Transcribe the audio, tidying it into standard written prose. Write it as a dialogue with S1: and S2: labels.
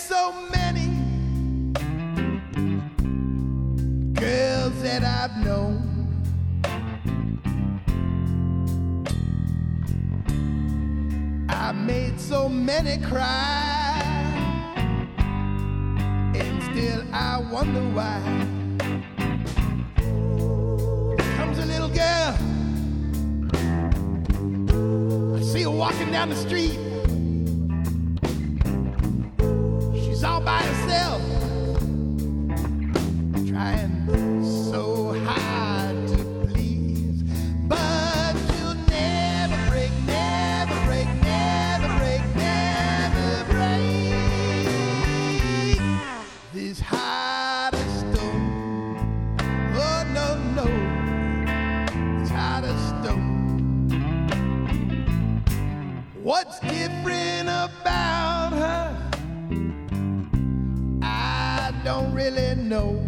S1: so many girls that I've known. I made so many cry, and still I wonder why. Comes a little girl, I see her walking down the street. She's all by herself, trying so hard to please, but she'll never break, never break, never break, never break this heart of stone. Oh no, no, this heart of stone. What's different about her? I don't really know.